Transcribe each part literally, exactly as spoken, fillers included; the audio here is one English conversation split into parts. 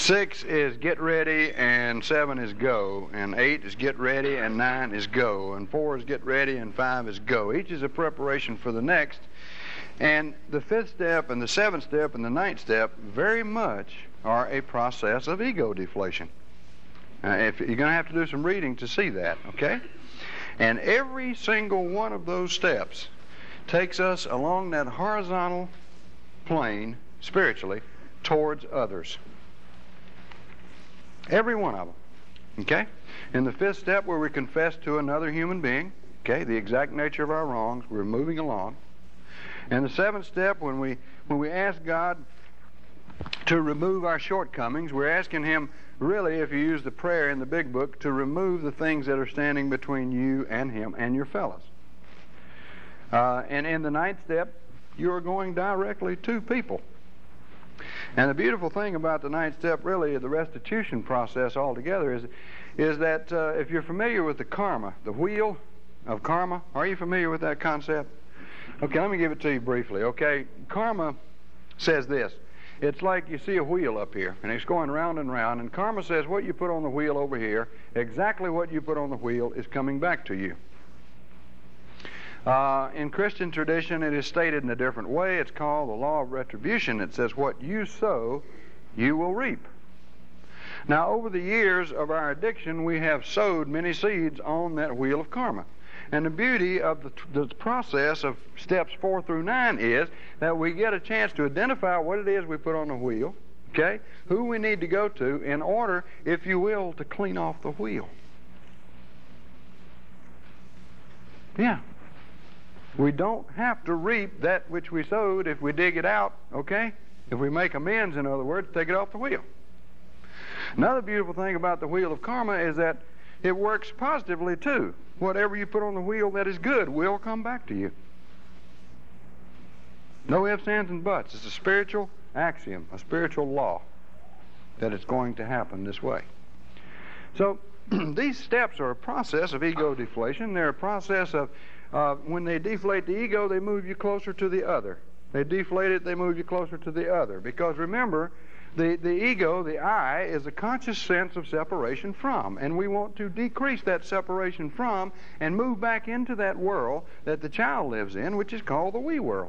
Six is get ready, and seven is go, and eight is get ready, and nine is go, and four is get ready, and five is go. Each is a preparation for the next. And the fifth step and the seventh step and the ninth step very much are a process of ego deflation. Uh, if you're going to have to do some reading to see that, okay? And every single one of those steps takes us along that horizontal plane, spiritually, towards others. Every one of them, okay? In the fifth step, where we confess to another human being, okay, the exact nature of our wrongs, we're moving along. And the seventh step, when we when we ask God to remove our shortcomings, we're asking Him, really, if you use the prayer in the big book, to remove the things that are standing between you and Him and your fellows. Uh, and in the ninth step, you're going directly to people. And the beautiful thing about the ninth step, really, the restitution process altogether, is, is that uh, if you're familiar with the karma, the wheel of karma, are you familiar with that concept? Okay, let me give it to you briefly, okay? Karma says this. It's like you see a wheel up here, and it's going round and round, and karma says what you put on the wheel over here, exactly what you put on the wheel is coming back to you. Uh, in Christian tradition, it is stated in a different way. It's called the law of retribution. It says what you sow, you will reap. Now, over the years of our addiction, we have sowed many seeds on that wheel of karma. And the beauty of the, the process of steps four through nine is that we get a chance to identify what it is we put on the wheel, okay, who we need to go to in order, if you will, to clean off the wheel. Yeah. We don't have to reap that which we sowed if we dig it out, okay? If we make amends, in other words, take it off the wheel. Another beautiful thing about the wheel of karma is that it works positively too. Whatever you put on the wheel that is good will come back to you. No ifs, ands, and buts. It's a spiritual axiom, a spiritual law, that it's going to happen this way. So these steps are a process of ego deflation. They're a process of, uh, when they deflate the ego, they move you closer to the other. They deflate it, they move you closer to the other. Because remember, The, the ego, the I, is a conscious sense of separation from. And we want to decrease that separation from and move back into that world that the child lives in, which is called the we world.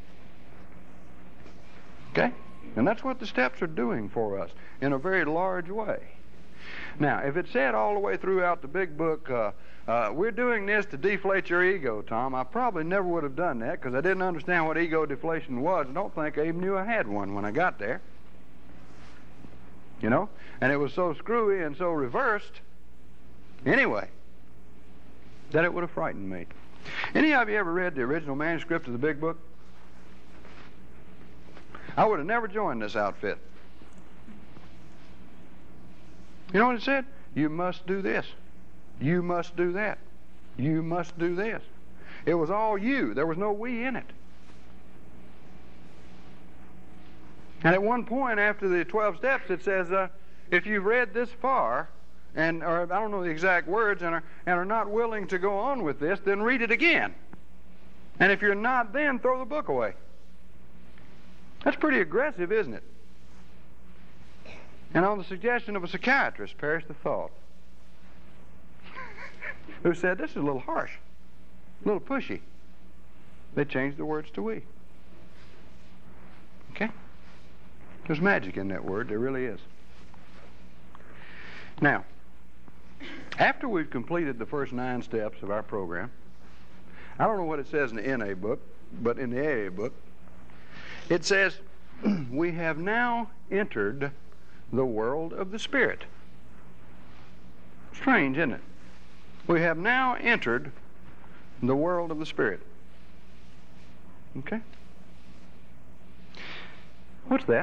Okay? And that's what the steps are doing for us in a very large way. Now, if it said all the way throughout the big book, uh, uh, we're doing this to deflate your ego, Tom, I probably never would have done that because I didn't understand what ego deflation was. I don't think I even knew I had one when I got there. You know? And it was so screwy and so reversed, anyway, that it would have frightened me. Any of you ever read the original manuscript of the big book? I would have never joined this outfit. You know what it said? You must do this. You must do that. You must do this. It was all you. There was no we in it. And at one point after the twelve steps, it says, uh, if you've read this far, and or I don't know the exact words, and are, and are not willing to go on with this, then read it again. And if you're not, then throw the book away. That's pretty aggressive, isn't it? And on the suggestion of a psychiatrist, perish the thought, who said, this is a little harsh, a little pushy. They changed the words to we. Okay? There's magic in that word. There really is. Now, after we've completed the first nine steps of our program, I don't know what it says in the N A book, but in the A A book, it says, we have now entered the world of the Spirit. Strange, isn't it? We have now entered the world of the Spirit. Okay? What's that?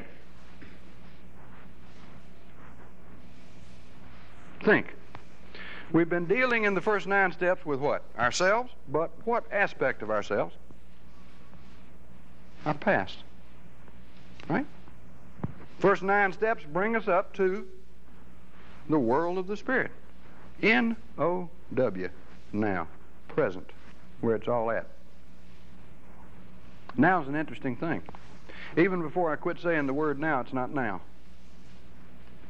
Think. We've been dealing in the first nine steps with what? Ourselves, but what aspect of ourselves? Our past. Right? First nine steps bring us up to the world of the Spirit. N O W. Now. Present. Where it's all at. Now is an interesting thing. Even before I quit saying the word now, it's not now.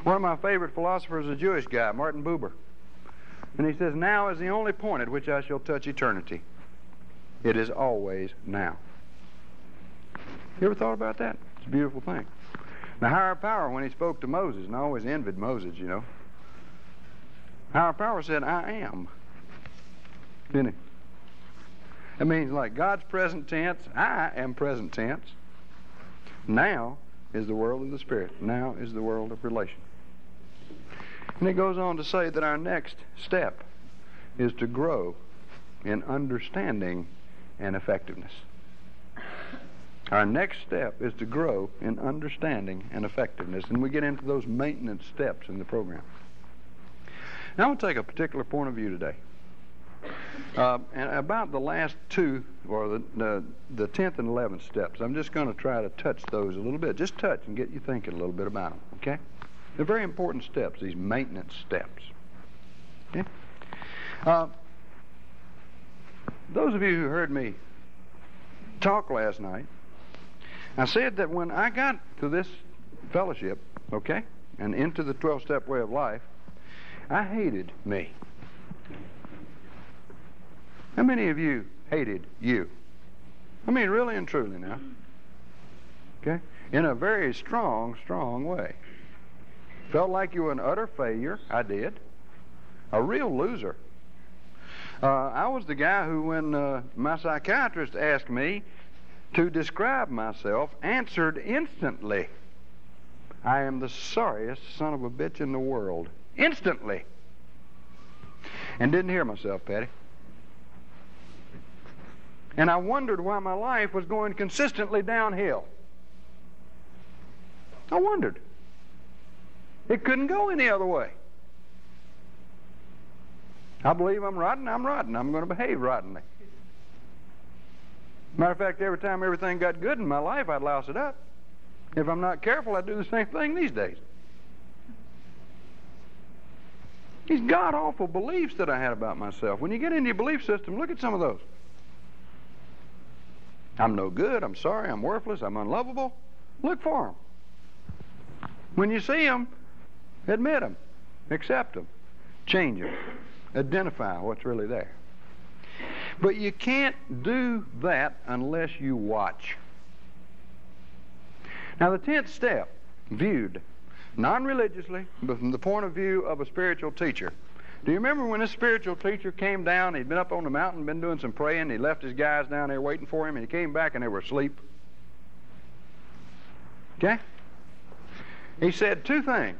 One of my favorite philosophers is a Jewish guy, Martin Buber. And he says, now is the only point at which I shall touch eternity. It is always now. You ever thought about that? It's a beautiful thing. The higher power, when he spoke to Moses, and I always envied Moses, you know. Higher power said, I am. Didn't he? That means like God's present tense, I am present tense. Now is the world of the Spirit. Now is the world of relation. And it goes on to say that our next step is to grow in understanding and effectiveness. Our next step is to grow in understanding and effectiveness. And we get into those maintenance steps in the program. Now I want to take a particular point of view today. Uh, and about the last two, or the, the, the tenth and eleventh steps, I'm just going to try to touch those a little bit. Just touch and get you thinking a little bit about them, okay? They're very important steps, these maintenance steps. Okay? Uh, those of you who heard me talk last night, I said that when I got to this fellowship, okay, and into the twelve-step way of life, I hated me. How many of you hated you? I mean, really and truly now. Okay? In a very strong, strong way. Felt like you were an utter failure. I did. A real loser. Uh, I was the guy who, when uh, my psychiatrist asked me to describe myself, answered instantly, I am the sorriest son of a bitch in the world. Instantly. And didn't hear myself, Patty. And I wondered why my life was going consistently downhill. I wondered. It couldn't go any other way. I believe I'm rotten, I'm rotten. I'm going to behave rottenly. Matter of fact, every time everything got good in my life, I'd louse it up. If I'm not careful, I'd do the same thing these days. These god-awful beliefs that I had about myself. When you get into your belief system, look at some of those. I'm no good, I'm sorry, I'm worthless, I'm unlovable. Look for them. When you see them, admit them, accept them, change them, identify what's really there. But you can't do that unless you watch. Now the tenth step, viewed non-religiously, but from the point of view of a spiritual teacher. Do you remember when this spiritual teacher came down, he'd been up on the mountain, been doing some praying, he left his guys down there waiting for him, and he came back and they were asleep? Okay? He said two things.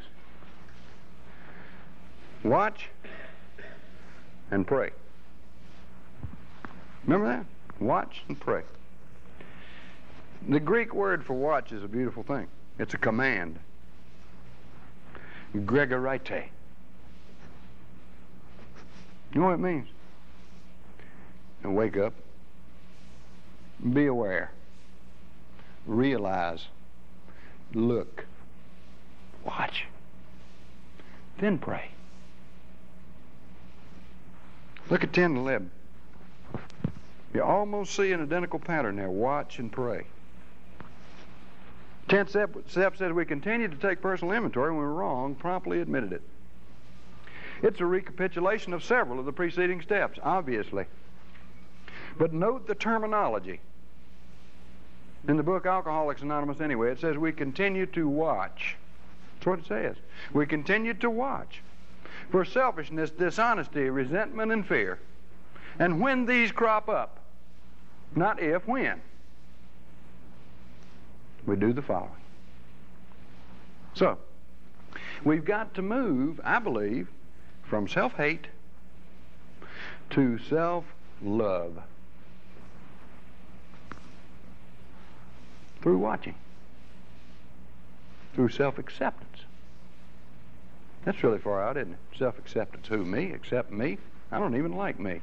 Watch and pray. Remember that? Watch and pray. The Greek word for watch is a beautiful thing. It's a command. Gregorite. You know what it means? And wake up. Be aware. Realize. Look. Watch. Then pray. Look at ten and eleven. You almost see an identical pattern there. Watch and pray. Tenth step, step says we continue to take personal inventory when we're wrong, promptly admitted it. It's a recapitulation of several of the preceding steps, obviously. But note the terminology. In the book Alcoholics Anonymous anyway, it says we continue to watch. That's what it says. We continue to watch for selfishness, dishonesty, resentment, and fear. And when these crop up, not if, when, we do the following. So, we've got to move, I believe, from self-hate to self-love through watching, through self-acceptance. That's really far out, isn't it? Self-acceptance. Who? Me? Accept me? I don't even like me.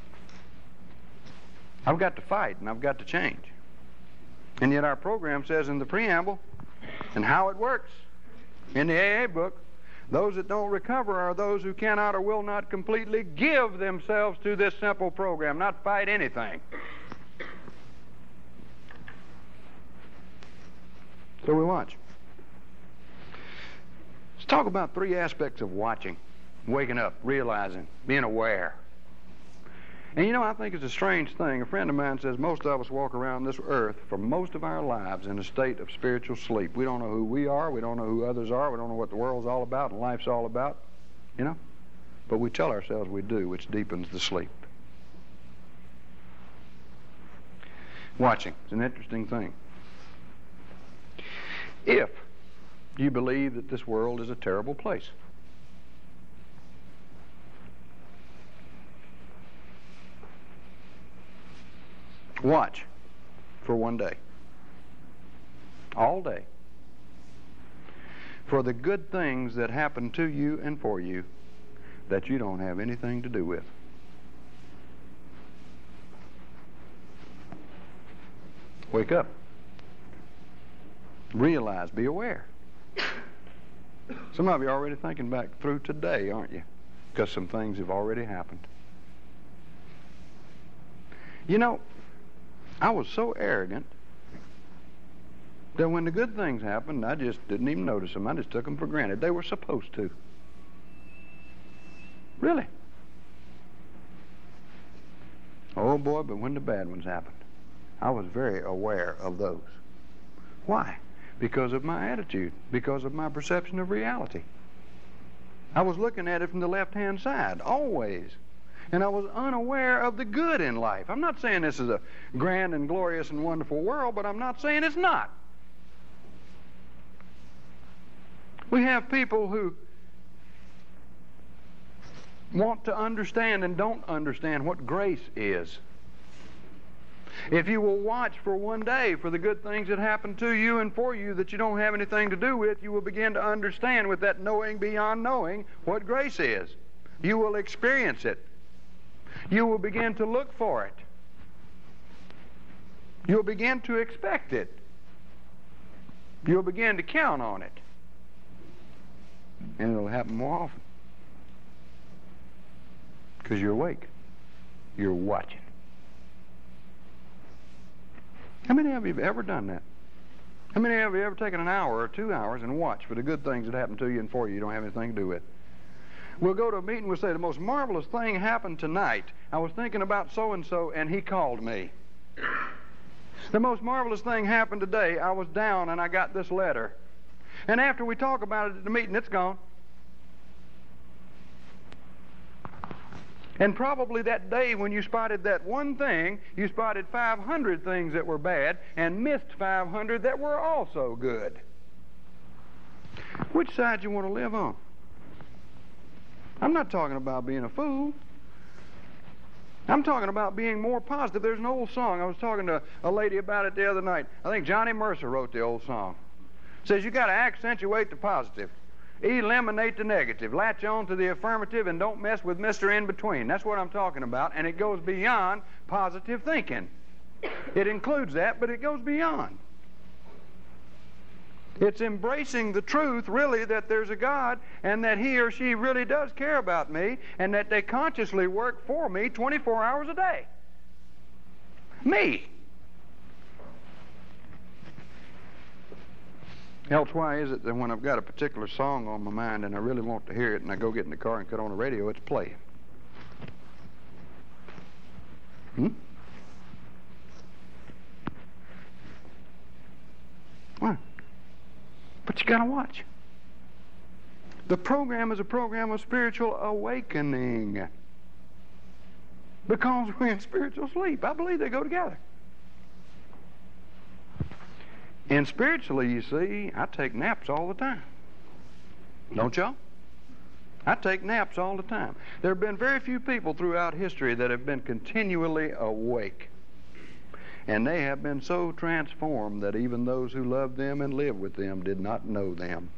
I've got to fight and I've got to change. And yet our program says in the preamble, and how it works in the A A book, those that don't recover are those who cannot or will not completely give themselves to this simple program, not fight anything. So we watch. Let's talk about three aspects of watching. Waking up, realizing, being aware. And you know, I think it's a strange thing. A friend of mine says most of us walk around this earth for most of our lives in a state of spiritual sleep. We don't know who we are. We don't know who others are. We don't know what the world's all about and life's all about. You know? But we tell ourselves we do, which deepens the sleep. Watching is an interesting thing. If you believe that this world is a terrible place, watch for one day, all day, for the good things that happen to you and for you that you don't have anything to do with. Wake up. Realize, be aware. Some of you are already thinking back through today, aren't you? Because some things have already happened. You know, I was so arrogant that when the good things happened, I just didn't even notice them. I just took them for granted. They were supposed to. Really. Oh boy, but when the bad ones happened, I was very aware of those. Why? Because of my attitude, because of my perception of reality. I was looking at it from the left-hand side, always. And I was unaware of the good in life. I'm not saying this is a grand and glorious and wonderful world, but I'm not saying it's not. We have people who want to understand and don't understand what grace is. If you will watch for one day for the good things that happen to you and for you that you don't have anything to do with, you will begin to understand with that knowing beyond knowing what grace is. You will experience it. You will begin to look for it. You'll begin to expect it. You'll begin to count on it. And it'll happen more often. Because you're awake. You're watching. How many of you have ever done that? How many of you have ever taken an hour or two hours and watched for the good things that happen to you and for you you don't have anything to do with? We'll go to a meeting, we'll say, the most marvelous thing happened tonight. I was thinking about so-and-so, and he called me. The most marvelous thing happened today. I was down, and I got this letter. And after we talk about it at the meeting, it's gone. And probably that day when you spotted that one thing, you spotted five hundred things that were bad and missed five hundred that were also good. Which side do you want to live on? I'm not talking about being a fool. I'm talking about being more positive. There's an old song. I was talking to a lady about it the other night. I think Johnny Mercer wrote the old song. It says you got to accentuate the positive. Eliminate the negative. Latch on to the affirmative and don't mess with Mister In-Between. That's what I'm talking about. And it goes beyond positive thinking. It includes that, but it goes beyond. It's embracing the truth, really, that there's a God and that he or she really does care about me and that they consciously work for me twenty-four hours a day. Me. Else why is it that when I've got a particular song on my mind and I really want to hear it and I go get in the car and cut on the radio, it's playing? Hmm? Why? But you got to watch. The program is a program of spiritual awakening. Because we're in spiritual sleep. I believe they go together. And spiritually, you see, I take naps all the time. Don't y'all? I take naps all the time. There have been very few people throughout history that have been continually awake. And they have been so transformed that even those who loved them and lived with them did not know them.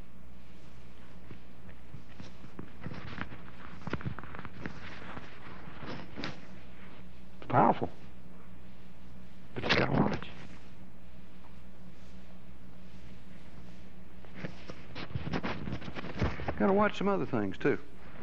It's powerful. But you gotta watch. Got to watch some other things too.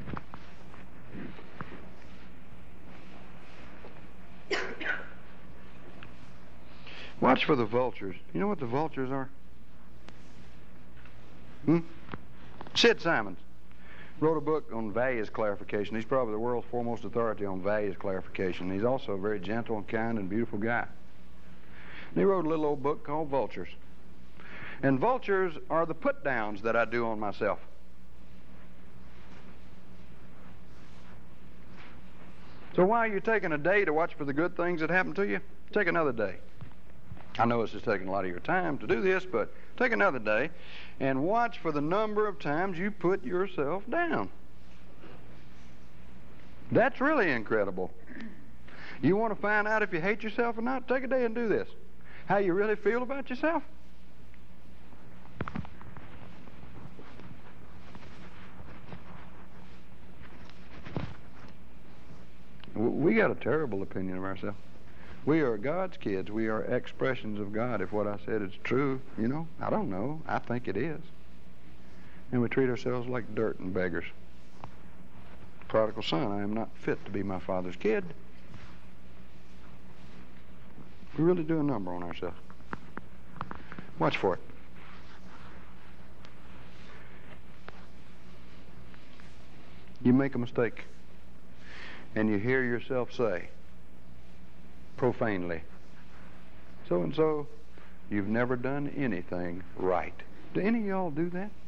Watch for the vultures. You know what the vultures are? Hmm? Sid Simons wrote a book on values clarification. He's probably the world's foremost authority on values clarification. He's also a very gentle and kind and beautiful guy. And he wrote a little old book called Vultures. And vultures are the put-downs that I do on myself. So while you're taking a day to watch for the good things that happen to you, take another day. I know this is taking a lot of your time to do this, but take another day and watch for the number of times you put yourself down. That's really incredible. You want to find out if you hate yourself or not? Take a day and do this. How you really feel about yourself? We got a terrible opinion of ourselves. We are God's kids. We are expressions of God. If what I said is true, you know, I don't know. I think it is. And we treat ourselves like dirt and beggars. Prodigal son, I am not fit to be my father's kid. We really do a number on ourselves. Watch for it. You make a mistake, and you hear yourself say, profanely, so and so, you've never done anything right. Do any of y'all do that?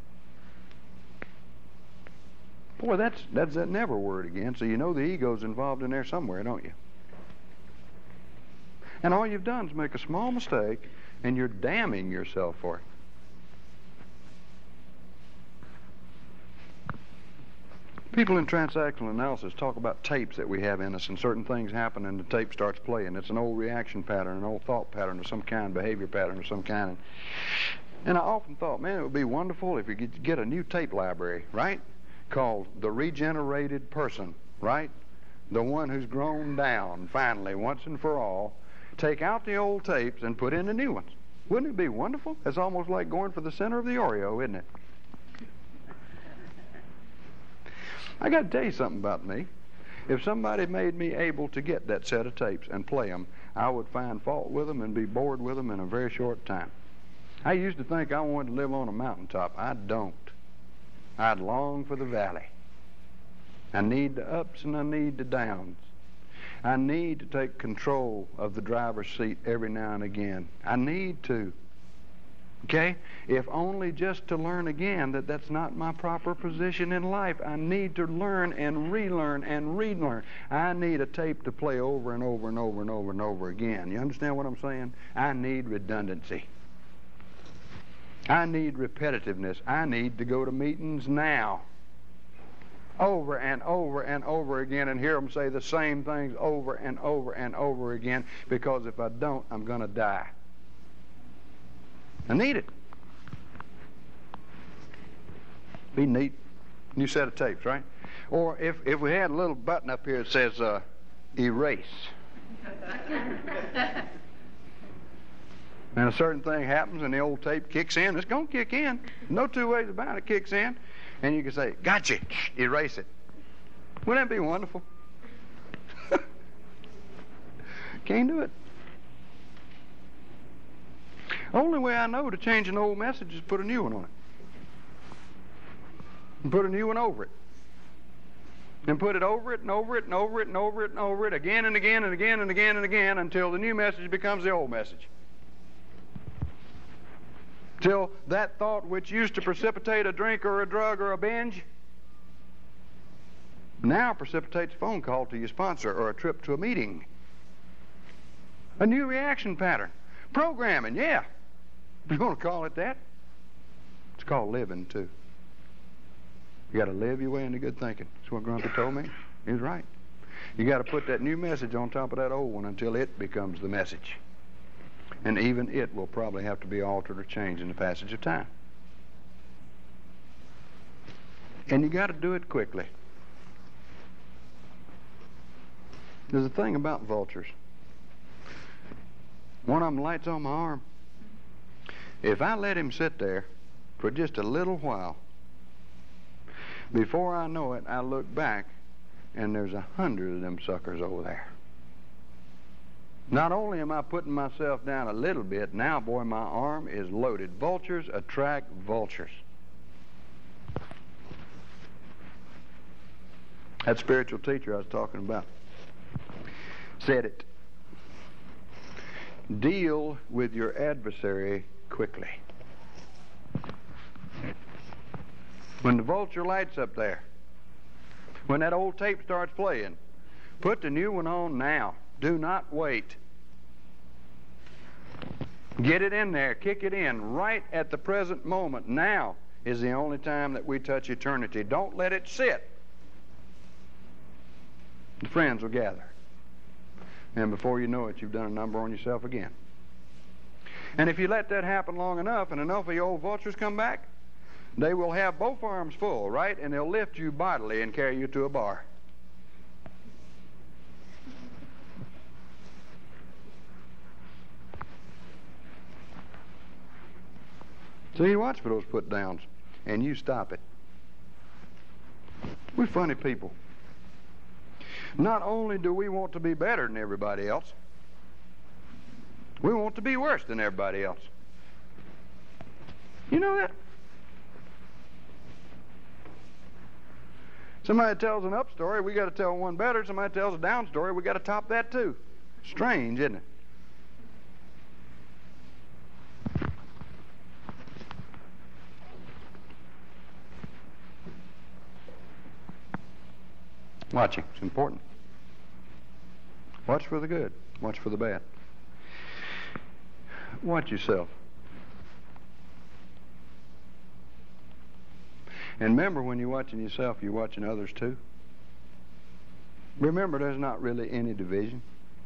Boy, that's that's that never word again. So you know the ego's involved in there somewhere, don't you? And all you've done is make a small mistake, and you're damning yourself for it. People in transactional analysis talk about tapes that we have in us, and certain things happen and the tape starts playing. It's an old reaction pattern, an old thought pattern of some kind, behavior pattern of some kind. And I often thought, man, it would be wonderful if you could get a new tape library, right? Called The Regenerated Person, right? The one who's grown down, finally, once and for all. Take out the old tapes and put in the new ones. Wouldn't it be wonderful? It's almost like going for the center of the Oreo, isn't it? I got to tell you something about me. If somebody made me able to get that set of tapes and play them, I would find fault with them and be bored with them in a very short time. I used to think I wanted to live on a mountaintop. I don't. I'd long for the valley. I need the ups and I need the downs. I need to take control of the driver's seat every now and again. I need to. Okay? If only just to learn again that that's not my proper position in life. I need to learn and relearn and relearn. I need a tape to play over and over and over and over and over again. You understand what I'm saying? I need redundancy. I need repetitiveness. I need to go to meetings now. Over and over and over again and hear them say the same things over and over and over again, because if I don't, I'm going to die. I need it. Be neat. New set of tapes, right? Or if, if we had a little button up here that says uh, erase. And a certain thing happens and the old tape kicks in. It's going to kick in. No two ways about it. It kicks in. And you can say, gotcha, erase it. Wouldn't that be wonderful? Can't do it. Only way I know to change an old message is put a new one on it. And put a new one over it. And put it over it and over it and over it and over it and over it again and again and again and again and again until the new message becomes the old message. Till that thought which used to precipitate a drink or a drug or a binge now precipitates a phone call to your sponsor or a trip to a meeting. A new reaction pattern. Programming, yeah. If you want to call it that, it's called living too. You got to live your way into good thinking. That's what Grumpy told me. He was right. You got to put that new message on top of that old one until it becomes the message. And even it will probably have to be altered or changed in the passage of time. And you got to do it quickly. There's a thing about vultures. One of them lights on my arm. If I let him sit there for just a little while, before I know it, I look back and there's a hundred of them suckers over there. Not only am I putting myself down a little bit, now, boy, my arm is loaded. Vultures attract vultures. That spiritual teacher I was talking about said it. Deal with your adversary quickly. When the vulture light's up there, when that old tape starts playing, put the new one on now. Do not wait. Get it in there. Kick it in right at the present moment. Now is the only time that we touch eternity. Don't let it sit. The friends will gather. And before you know it, you've done a number on yourself again. And if you let that happen long enough and enough of the old vultures come back, they will have both arms full, right? And they'll lift you bodily and carry you to a bar. So you watch for those put downs and you stop it. We're funny people. Not only do we want to be better than everybody else, we want to be worse than everybody else. You know that? Somebody tells an up story, we got to tell one better. Somebody tells a down story, we got to top that too. Strange, isn't it? Watching, it's important. Watch for the good. Watch for the bad. Watch yourself. And remember, when you're watching yourself, you're watching others too. Remember, there's not really any division.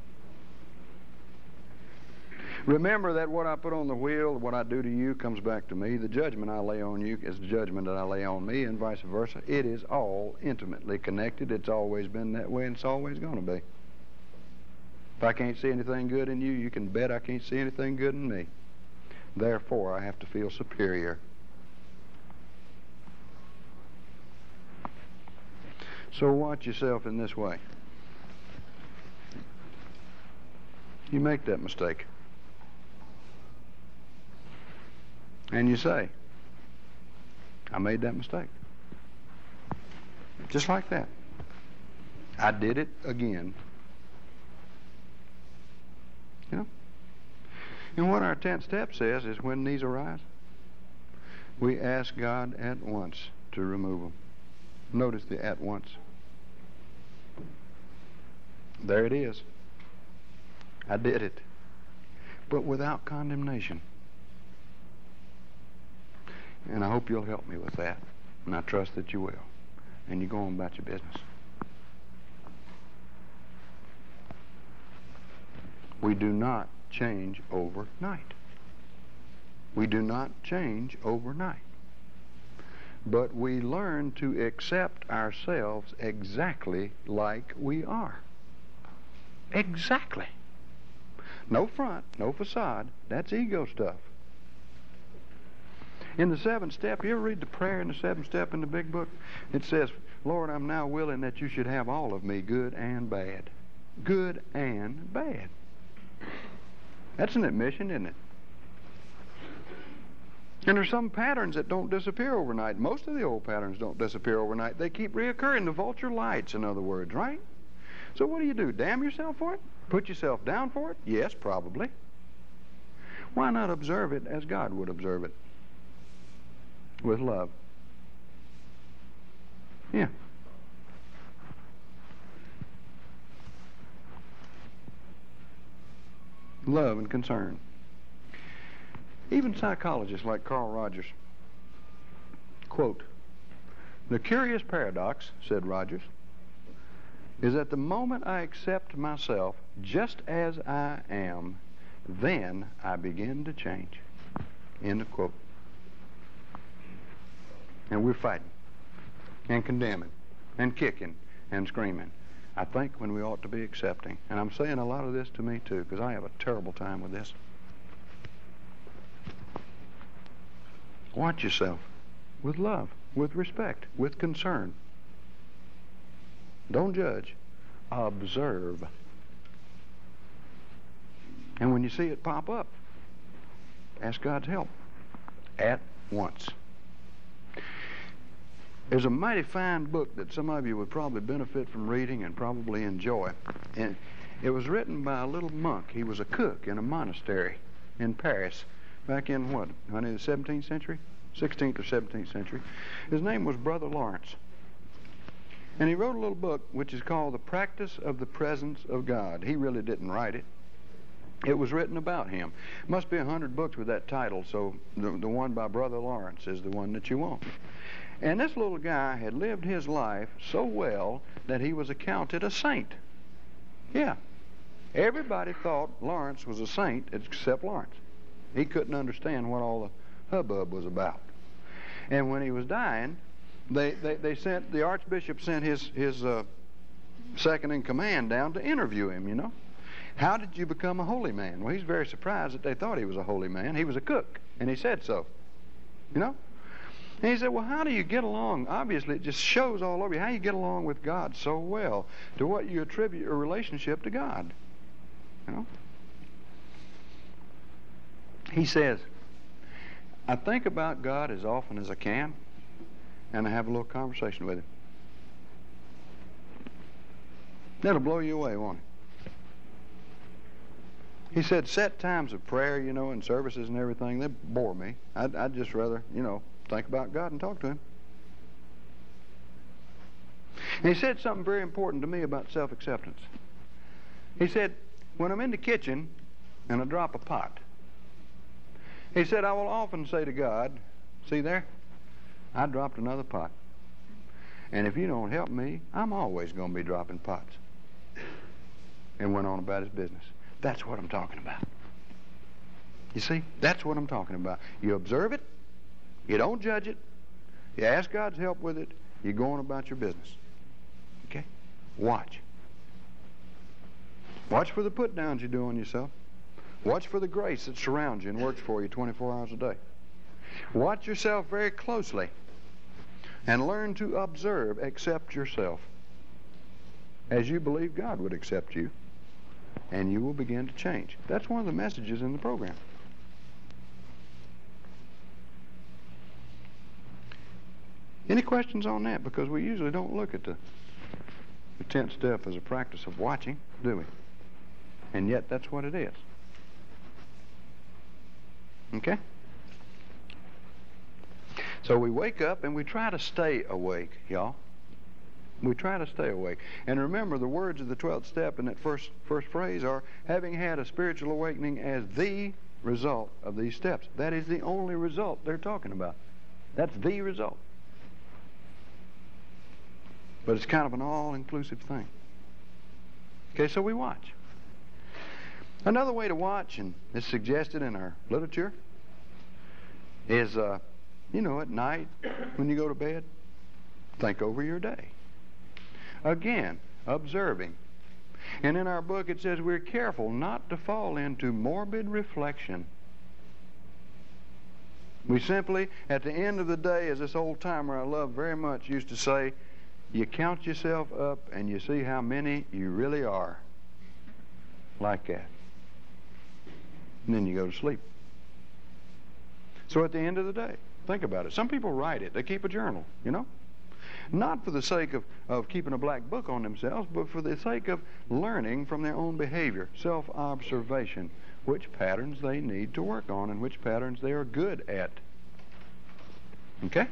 Remember that what I put on the wheel, what I do to you, comes back to me. The judgment I lay on you is the judgment that I lay on me, and vice versa. It is all intimately connected. It's always been that way, and it's always going to be. If I can't see anything good in you, you can bet I can't see anything good in me. Therefore, I have to feel superior. So watch yourself in this way. You make that mistake. And you say, I made that mistake. Just like that. I did it again. You know? And what our tenth step says is when these arise, we ask God at once to remove them. Notice the at once. There it is. I did it. But without condemnation. And I hope you'll help me with that. And I trust that you will. And you go on about your business. We do not change overnight. We do not change overnight. But we learn to accept ourselves exactly like we are. Exactly. No front, no facade. That's ego stuff. In the seventh step, you ever read the prayer in the seventh step in the big book? It says, Lord, I'm now willing that you should have all of me, good and bad. Good and bad. That's an admission, isn't it? And there's some patterns that don't disappear overnight. Most of the old patterns don't disappear overnight. They keep reoccurring. The vulture lights, in other words, right? So what do you do? Damn yourself for it? Put yourself down for it? Yes, probably. Why not observe it as God would observe it? With love. Yeah. Love and concern. Even psychologists like Carl Rogers, quote, "The curious paradox," said Rogers, "is that the moment I accept myself just as I am, then I begin to change." End of quote. And we're fighting and condemning and kicking and screaming, I think, when we ought to be accepting. And I'm saying a lot of this to me too, because I have a terrible time with this. Watch yourself with love, with respect, with concern. Don't judge. Observe. And when you see it pop up, ask God's help at once. There's a mighty fine book that some of you would probably benefit from reading and probably enjoy. And it was written by a little monk. He was a cook in a monastery in Paris back in what, honey, the seventeenth century? sixteenth or seventeenth century. His name was Brother Lawrence. And he wrote a little book which is called The Practice of the Presence of God. He really didn't write it. It was written about him. Must be a hundred books with that title, so the, the one by Brother Lawrence is the one that you want. And this little guy had lived his life so well that he was accounted a saint. Yeah. Everybody thought Lawrence was a saint except Lawrence. He couldn't understand what all the hubbub was about. And when he was dying, they, they, they sent, the Archbishop sent his, his uh, second in command down to interview him, you know. How did you become a holy man? Well, he's very surprised that they thought he was a holy man. He was a cook, and he said so, you know. And he said, well, how do you get along? Obviously, it just shows all over you how you get along with God so well, to what you attribute your relationship to God. You know? He says, I think about God as often as I can, and I have a little conversation with him. That'll blow you away, won't it? He said, set times of prayer, you know, and services and everything, they bore me. I'd, I'd just rather, you know, think about God and talk to him. And he said something very important to me about self-acceptance. He said, when I'm in the kitchen and I drop a pot, he said, I will often say to God, see there, I dropped another pot. And if you don't help me, I'm always going to be dropping pots. And went on about his business. That's what I'm talking about. You see, that's what I'm talking about. You observe it, you don't judge it, you ask God's help with it, you go on about your business. Okay? Watch. Watch for the put downs you do on yourself. Watch for the grace that surrounds you and works for you twenty-four hours a day. Watch yourself very closely and learn to observe, accept yourself as you believe God would accept you, and you will begin to change. That's one of the messages in the program. Any questions on that? Because we usually don't look at the, the tenth step as a practice of watching, do we? And yet that's what it is. Okay? So we wake up and we try to stay awake, y'all. We try to stay awake. And remember, the words of the twelfth step in that first, first phrase are, having had a spiritual awakening as the result of these steps. That is the only result they're talking about. That's the result. But it's kind of an all-inclusive thing. Okay, so we watch. Another way to watch, and it's suggested in our literature, is, uh, you know, at night when you go to bed, think over your day. Again, observing. And in our book it says we're careful not to fall into morbid reflection. We simply, at the end of the day, as this old timer I love very much used to say, you count yourself up and you see how many you really are. Like that. And then you go to sleep. So at the end of the day, think about it. Some people write it. They keep a journal, you know. Not for the sake of, of keeping a black book on themselves, but for the sake of learning from their own behavior, self-observation, which patterns they need to work on and which patterns they are good at. Okay?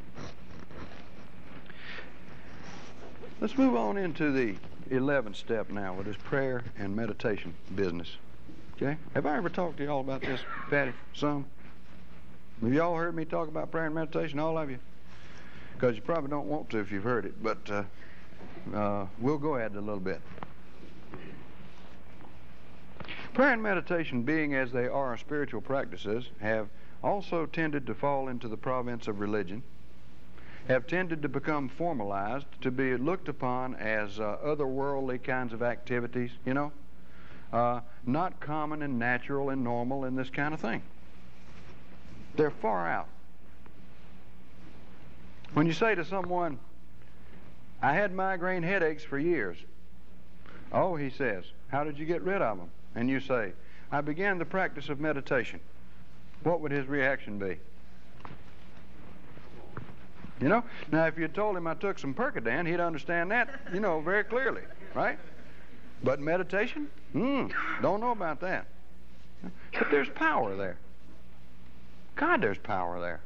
Let's move on into the eleventh step now with this prayer and meditation business. Okay? Have I ever talked to y'all about this, Patty? Some? Have y'all heard me talk about prayer and meditation, all of you? Because you probably don't want to if you've heard it, but uh, uh, we'll go at it a little bit. Prayer and meditation, being as they are spiritual practices, have also tended to fall into the province of religion, have tended to become formalized, to be looked upon as uh, otherworldly kinds of activities, you know, uh, not common and natural and normal and this kind of thing. They're far out. When you say to someone, I had migraine headaches for years. Oh, he says, how did you get rid of them? And you say, I began the practice of meditation. What would his reaction be? You know? Now, if you had told him I took some Percodan, he'd understand that, you know, very clearly, right? But meditation? Hmm, don't know about that. But there's power there. God, there's power there.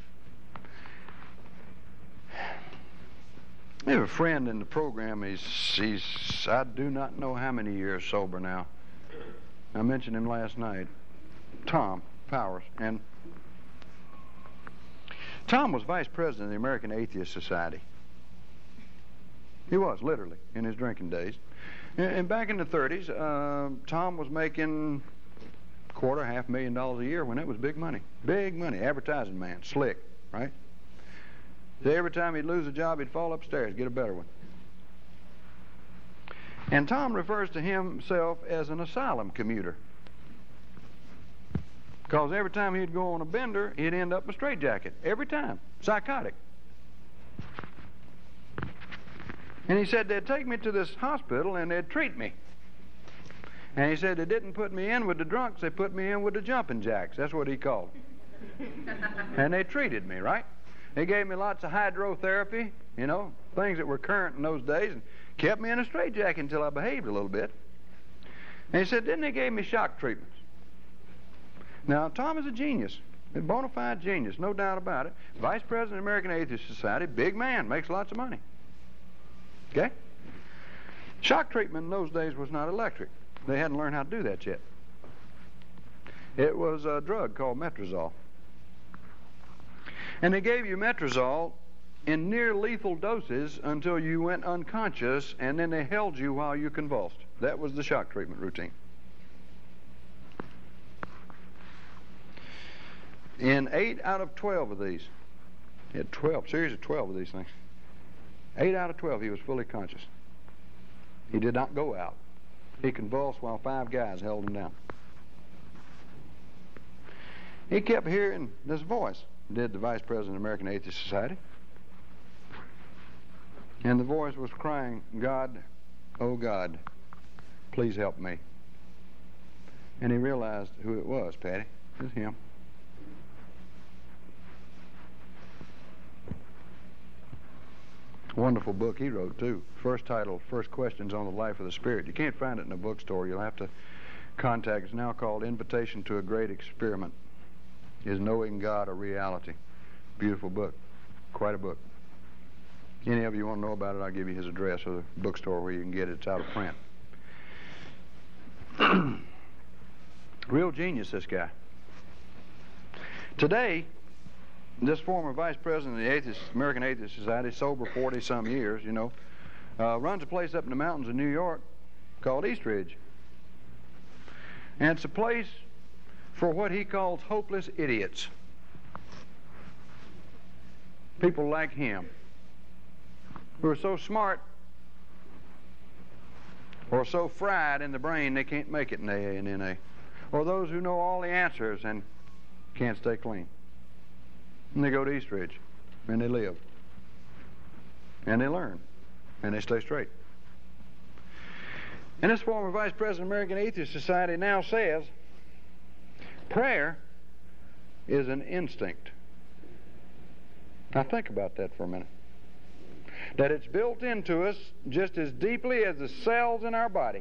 We have a friend in the program. He's, he's, I do not know how many years sober now. I mentioned him last night. Tom Powers. And Tom was vice president of the American Atheist Society. He was, literally, in his drinking days. And, and back in the thirties, uh, Tom was making quarter, half million dollars a year when it was big money. Big money. Advertising man. Slick, right? So every time he'd lose a job, he'd fall upstairs, get a better one. And Tom refers to himself as an asylum commuter. Because every time he'd go on a bender, he'd end up in a straitjacket. Every time. Psychotic. And he said they'd take me to this hospital and they'd treat me. And he said they didn't put me in with the drunks, they put me in with the jumping jacks. That's what he called them. And they treated me, right? They gave me lots of hydrotherapy, you know, things that were current in those days, and kept me in a straitjacket until I behaved a little bit. And he said, then they gave me shock treatments. Now, Tom is a genius, a bona fide genius, no doubt about it. Vice President of the American Atheist Society, big man, makes lots of money. Okay? Shock treatment in those days was not electric. They hadn't learned how to do that yet. It was a drug called Metrazol. And they gave you Metrazol in near lethal doses until you went unconscious, and then they held you while you convulsed. That was the shock treatment routine. In eight out of twelve of these, he had twelve, series of twelve of these things. Eight out of twelve, he was fully conscious. He did not go out. He convulsed while five guys held him down. He kept hearing this voice, did the Vice President of the American Atheist Society. And the voice was crying, God, oh God, please help me. And he realized who it was, Patty. It was him. Wonderful book he wrote, too. First title, First Questions on the Life of the Spirit. You can't find it in a bookstore. You'll have to contact. It's now called Invitation to a Great Experiment. Is Knowing God a Reality? Beautiful book. Quite a book. Any of you want to know about it, I'll give you his address or the bookstore where you can get it. It's out of print. Real genius, this guy. Today, this former vice president of the Atheist, American Atheist Society, sober forty-some years, you know, uh, runs a place up in the mountains of New York called Eastridge. And it's a place for what he calls hopeless idiots. People like him, who are so smart or so fried in the brain they can't make it in A A and N A. Or those who know all the answers and can't stay clean. And they go to Eastridge, and they live. And they learn. And they stay straight. And this former vice president of the American Atheist Society now says, prayer is an instinct. Now think about that for a minute. That it's built into us just as deeply as the cells in our body.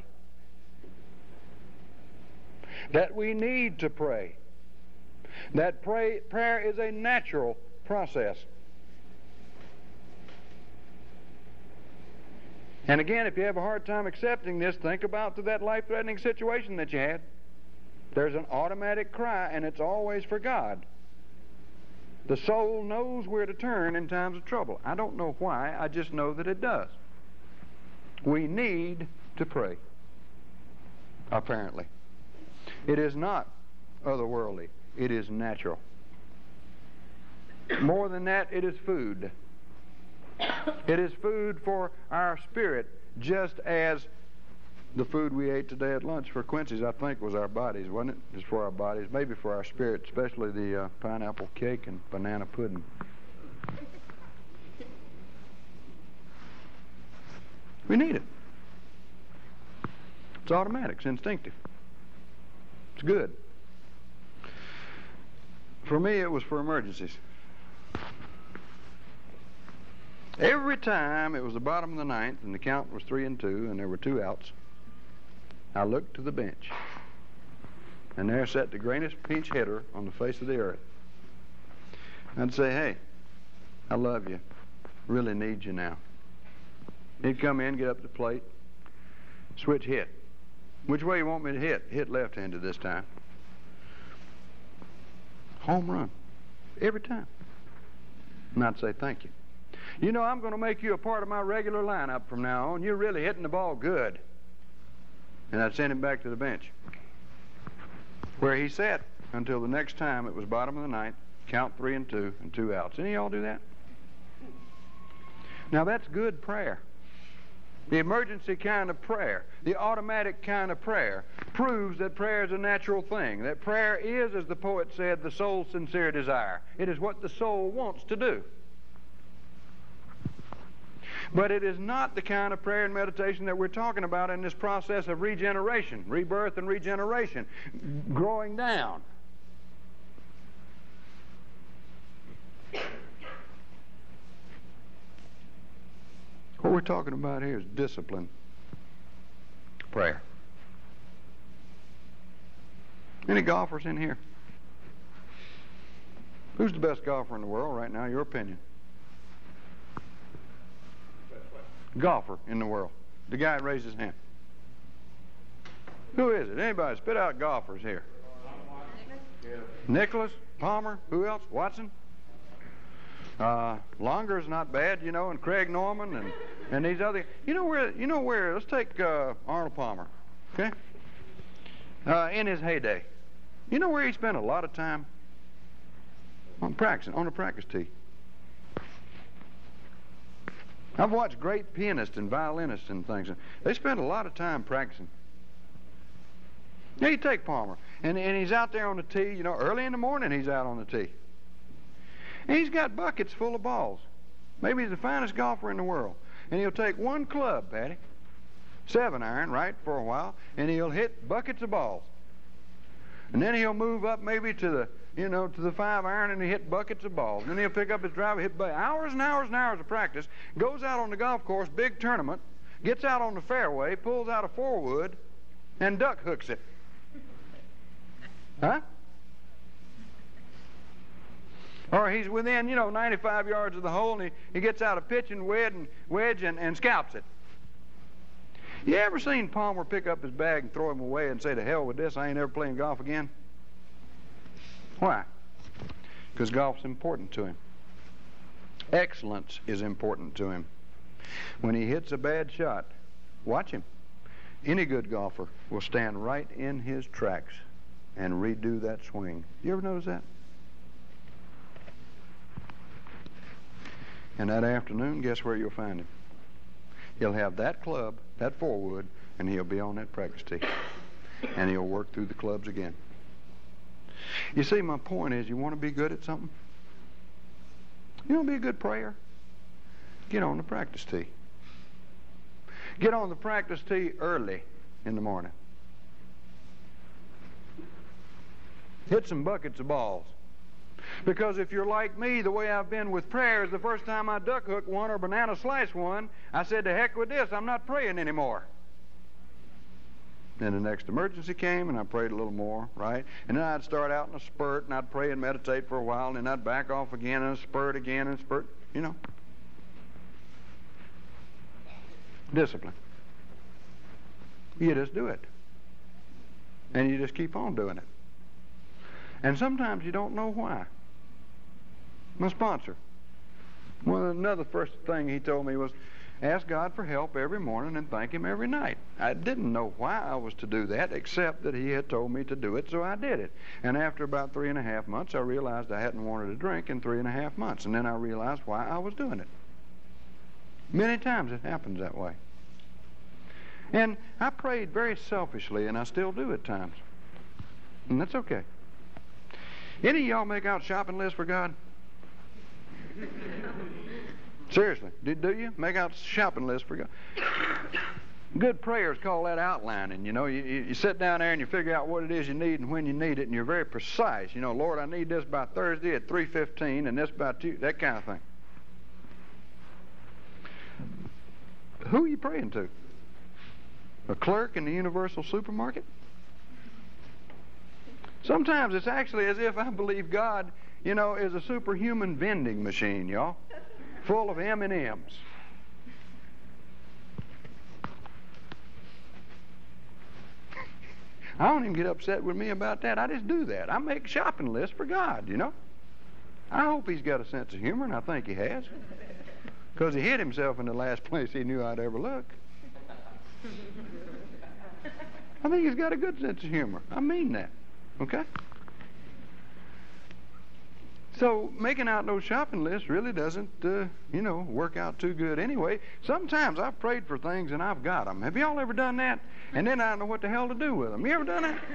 That we need to pray. That pray, prayer is a natural process. And again, if you have a hard time accepting this, think about that life-threatening situation that you had. There's an automatic cry, and it's always for God. The soul knows where to turn in times of trouble. I don't know why, I just know that it does. We need to pray, apparently. It is not otherworldly. It is natural. More than that, it is food. It is food for our spirit, just as the food we ate today at lunch for Quincy's, I think, was our bodies, wasn't it? Just for our bodies, maybe for our spirit, especially the uh, pineapple cake and banana pudding. We need it. It's automatic. It's instinctive. It's good. For me, it was for emergencies. Every time it was the bottom of the ninth and the count was three and two and there were two outs, I looked to the bench. And there sat the greatest pinch hitter on the face of the earth. I'd say, hey, I love you. Really need you now. He'd come in, get up to the plate, switch hit. Which way you want me to hit? Hit left-handed this time. Home run. Every time. And I'd say, thank you. You know, I'm going to make you a part of my regular lineup from now on. You're really hitting the ball good. And I'd send him back to the bench, where he sat until the next time it was bottom of the ninth, count three and two, and two outs. Any of y'all do that? Now that's good prayer. The emergency kind of prayer, the automatic kind of prayer, proves that prayer is a natural thing. That prayer is, as the poet said, the soul's sincere desire. It is what the soul wants to do. But it is not the kind of prayer and meditation that we're talking about in this process of regeneration, rebirth and regeneration, growing down. What we're talking about here is discipline, prayer. Any golfers in here? Who's the best golfer in the world right now, your opinion? Golfer in the world. The guy that raised his hand. Who is it? Anybody? Spit out golfers here. Nicholas, Palmer, who else? Watson? Uh, Longer's not bad, you know, and Craig Norman and, and these other. You know where? You know where? Let's take uh, Arnold Palmer, okay? Uh, in his heyday, you know where he spent a lot of time? On practicing, on the practice tee. I've watched great pianists and violinists and things. They spend a lot of time practicing. Now you take Palmer, and, and he's out there on the tee, you know, early in the morning he's out on the tee. And he's got buckets full of balls. Maybe he's the finest golfer in the world. And he'll take one club, Patty, seven iron, right, for a while, and he'll hit buckets of balls. And then he'll move up maybe to the, you know, to the five iron and he'll hit buckets of balls. And then he'll pick up his driver, hit buckets. Hours and hours and hours of practice, goes out on the golf course, big tournament, gets out on the fairway, pulls out a four wood, and duck hooks it. Huh? Or he's within, you know, ninety-five yards of the hole, and he, he gets out a pitching wedge and, wedge and, and scalps it. You ever seen Palmer pick up his bag and throw him away and say, to hell with this, I ain't ever playing golf again? Why? Because golf's important to him. Excellence is important to him. When he hits a bad shot, watch him. Any good golfer will stand right in his tracks and redo that swing. You ever notice that? And that afternoon, guess where you'll find him? He'll have that club, that four wood, and he'll be on that practice tee. And he'll work through the clubs again. You see, my point is, you want to be good at something? You want to be a good prayer? Get on the practice tee. Get on the practice tee early in the morning. Hit some buckets of balls. Because if you're like me, the way I've been with prayer is the first time I duck hook one or banana slice one, I said, to heck with this, I'm not praying anymore. Then the next emergency came, and I prayed a little more, right? And then I'd start out in a spurt, and I'd pray and meditate for a while, and then I'd back off again, and spurt again, and spurt, you know. Discipline. You just do it. And you just keep on doing it. And sometimes you don't know why. My sponsor, well, another first thing he told me was, ask God for help every morning and thank Him every night. I didn't know why I was to do that, except that He had told me to do it, so I did it. And after about three and a half months, I realized I hadn't wanted a drink in three and a half months. And then I realized why I was doing it. Many times it happens that way. And I prayed very selfishly, and I still do at times. And that's okay. Any of y'all make out shopping lists for God? Seriously, do, do you? Make out shopping lists for God? Good prayers call that outlining. You know, you, you, you sit down there and you figure out what it is you need and when you need it, and you're very precise. You know, Lord, I need this by Thursday at three fifteen and this by two, that kind of thing. Who are you praying to? A clerk in the Universal Supermarket? Sometimes it's actually as if I believe God, you know, is a superhuman vending machine, y'all, full of M and M's. I don't even get upset with me about that. I just do that. I make shopping lists for God, you know. I hope he's got a sense of humor, and I think he has. Because he hid himself in the last place he knew I'd ever look. I think he's got a good sense of humor. I mean that. Okay? So making out those shopping lists really doesn't, uh, you know, work out too good anyway. Sometimes I've prayed for things and I've got them. Have y'all ever done that? And then I don't know what the hell to do with them. You ever done that?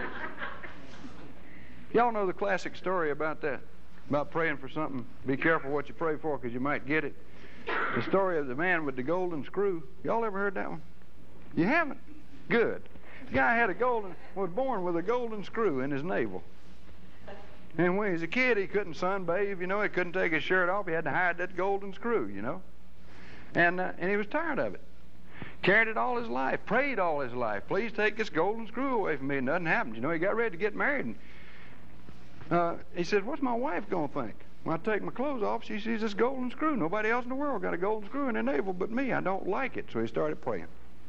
Y'all know the classic story about that, about praying for something. Be careful what you pray for because you might get it. The story of the man with the golden screw. Y'all ever heard that one? You haven't? Good. The guy had a golden, was born with a golden screw in his navel. And when he was a kid, he couldn't sunbathe, you know, he couldn't take his shirt off. He had to hide that golden screw, you know. And uh, and he was tired of it. Carried it all his life, prayed all his life. Please take this golden screw away from me. And nothing happened. You know, he got ready to get married. And uh, he said, what's my wife going to think? When I take my clothes off, she sees this golden screw. Nobody else in the world got a golden screw in their navel but me. I don't like it. So he started praying.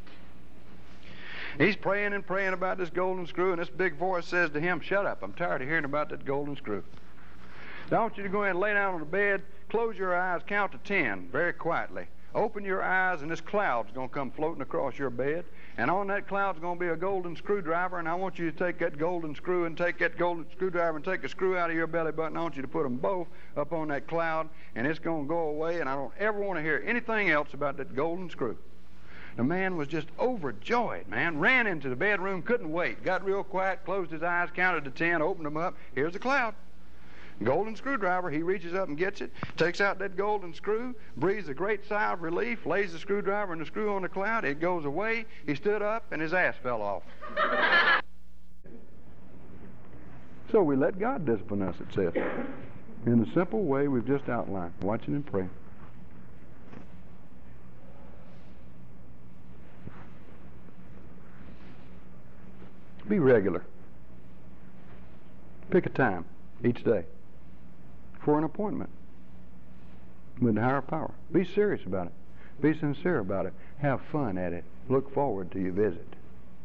He's praying and praying about this golden screw, and this big voice says to him, shut up, I'm tired of hearing about that golden screw. Now I want you to go ahead and lay down on the bed, close your eyes, count to ten very quietly. Open your eyes, and this cloud's going to come floating across your bed, and on that cloud's going to be a golden screwdriver, and I want you to take that golden screw and take that golden screwdriver and take a screw out of your belly button. I want you to put them both up on that cloud, and it's going to go away, and I don't ever want to hear anything else about that golden screw. The man was just overjoyed, man. Ran into the bedroom, couldn't wait. Got real quiet, closed his eyes, counted to ten, opened them up. Here's the cloud. Golden screwdriver. He reaches up and gets it, takes out that golden screw, breathes a great sigh of relief, lays the screwdriver and the screw on the cloud. It goes away. He stood up, and his ass fell off. So we let God discipline us, it says, in the simple way we've just outlined, watching and praying. Be regular. Pick a time each day for an appointment with the higher power. Be serious about it. Be sincere about it. Have fun at it. Look forward to your visit.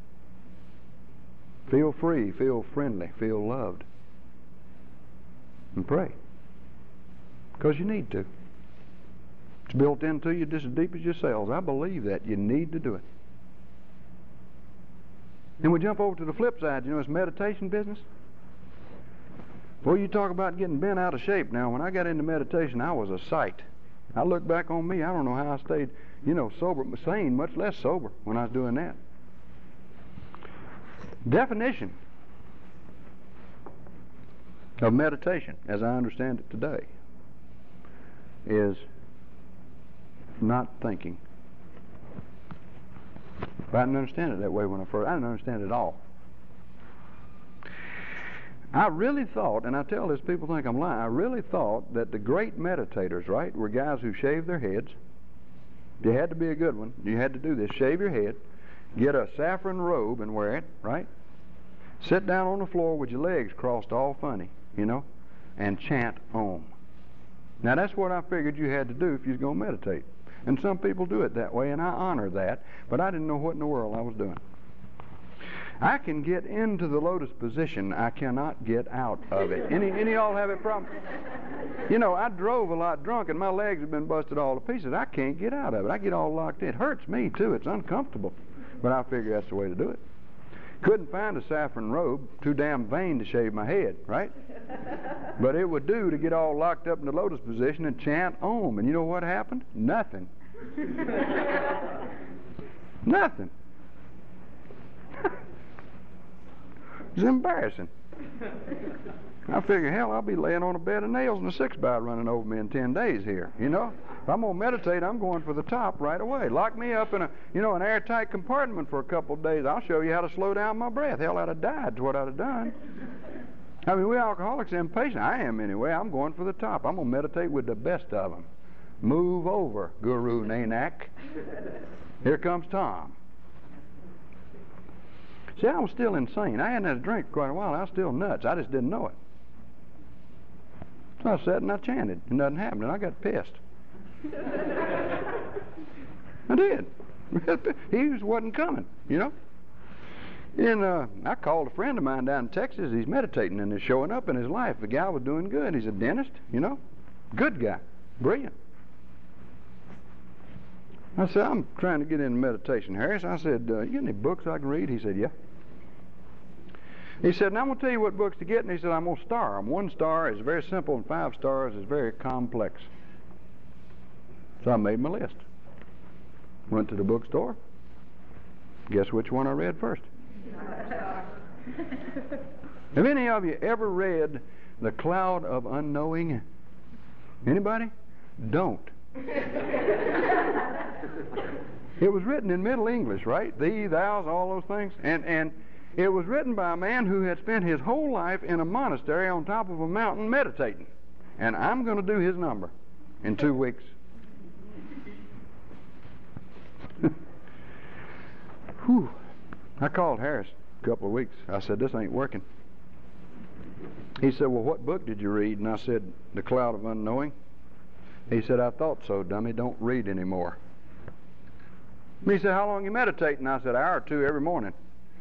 Feel free, feel friendly, feel loved. And pray. Because you need to. It's built into you just as deep as your cells. I believe that. You need to do it. And we jump over to the flip side, you know, it's meditation business. Well, you talk about getting bent out of shape. Now, when I got into meditation, I was a sight. I look back on me, I don't know how I stayed, you know, sober, sane, much less sober when I was doing that. Definition of meditation, as I understand it today, is not thinking. But I didn't understand it that way when I first, I didn't understand it at all. I really thought, and I tell this, people think I'm lying, I really thought that the great meditators, right, were guys who shaved their heads. You had to be a good one. You had to do this. Shave your head, get a saffron robe and wear it, right? Sit down on the floor with your legs crossed all funny, you know, and chant Om. Now that's what I figured you had to do if you was going to meditate. And some people do it that way, and I honor that, but I didn't know what in the world I was doing. I can get into the lotus position. I cannot get out of it. Any any of y'all have a problem? You know, I drove a lot drunk, and my legs have been busted all to pieces. I can't get out of it. I get all locked in. It hurts me, too. It's uncomfortable. But I figure that's the way to do it. Couldn't find a saffron robe. Too damn vain to shave my head, right? But it would do to get all locked up in the lotus position and chant Om. And you know what happened? Nothing. Nothing. It's embarrassing. I figure, hell, I'll be laying on a bed of nails and a six-by running over me in ten days here, you know? If I'm going to meditate, I'm going for the top right away. Lock me up in a, you know, an airtight compartment for a couple of days. I'll show you how to slow down my breath. Hell, I'd have died is what I'd have done. I mean, we alcoholics are impatient. I am anyway. I'm going for the top. I'm going to meditate with the best of them. Move over, Guru Nanak. Here comes Tom. See, I was still insane. I hadn't had a drink for quite a while. I was still nuts. I just didn't know it. So I sat and I chanted, and nothing happened, and I got pissed. I did. He just wasn't coming, you know. And uh, I called a friend of mine down in Texas. He's meditating and is showing up in his life. The guy was doing good. He's a dentist, you know. Good guy. Brilliant. I said, I'm trying to get into meditation, Harris. I said, uh, you got any books I can read? He said, yeah. He said, now I'm going to tell you what books to get. And he said, I'm going to star them. One star is very simple, and five stars is very complex. So I made my list. Went to the bookstore. Guess which one I read first? Have any of you ever read The Cloud of Unknowing? Anybody? Don't. It was written in Middle English, right? Thee, thous, all those things. And and it was written by a man who had spent his whole life in a monastery on top of a mountain meditating. And I'm going to do his number in two weeks. Whew. I called Harris a couple of weeks. I said, this ain't working. He said, well, what book did you read? And I said, The Cloud of Unknowing. He said, I thought so, dummy. Don't read anymore. He said, how long you meditating? I said, an hour or two every morning.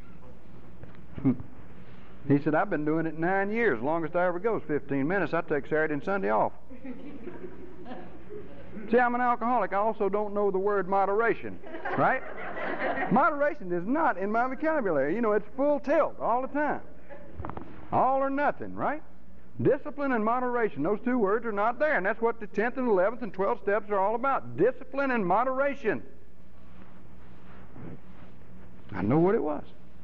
He said, I've been doing it nine years. Longest I ever go is fifteen minutes. I take Saturday and Sunday off. See, I'm an alcoholic. I also don't know the word moderation, right? Moderation is not in my vocabulary. You know, it's full tilt all the time. All or nothing, right? Discipline and moderation, those two words are not there. And that's what the tenth and eleventh and twelfth steps are all about. Discipline and moderation. I know what it was.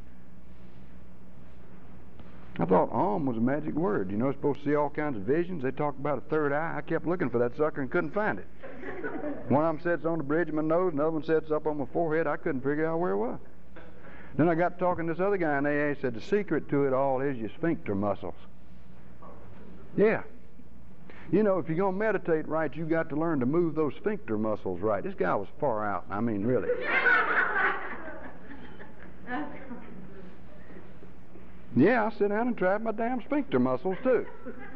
I thought Om was a magic word. You know, it's supposed to see all kinds of visions. They talk about a third eye. I kept looking for that sucker and couldn't find it. One of them said it's on the bridge of my nose, another one said it's up on my forehead. I couldn't figure out where it was. Then I got talking to this other guy in A A. He said the secret to it all is your sphincter muscles. Yeah. You know, if you're going to meditate right, you got to learn to move those sphincter muscles right. This guy was far out. I mean, really. Yeah, I sit down and try my damn sphincter muscles, too.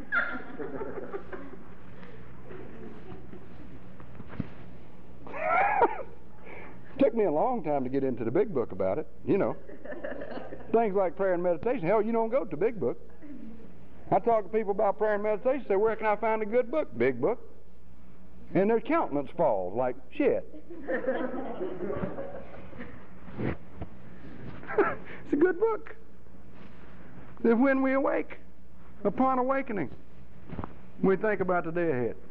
Took me a long time to get into the big book about it, you know. Things like prayer and meditation. Hell, you don't go to the big book. I talk to people about prayer and meditation, say, where can I find a good book? Big book. And their countenance falls like shit. It's a good book. That when we awake, upon awakening, we think about the day ahead.